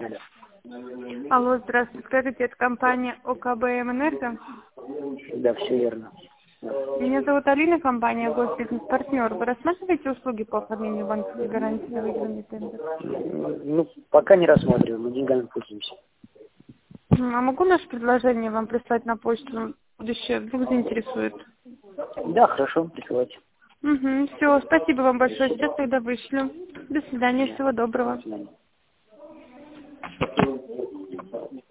Алло. Алло, здравствуйте. Скажите, это компания ОКБМ «Энерго»? Да, все верно. Меня зовут Алина, компания «Госбизнес-партнер». Вы рассматриваете услуги по оформлению банковской гарантии на выигранный тендер? Ну, пока не рассматриваем, мы деньгами пользуемся. А могу наше предложение вам прислать на почту? Будущее вдруг заинтересует. Да, хорошо, присылайте. Угу, все, спасибо вам большое. Сейчас тогда вышлю. До свидания, всего доброго. До свидания.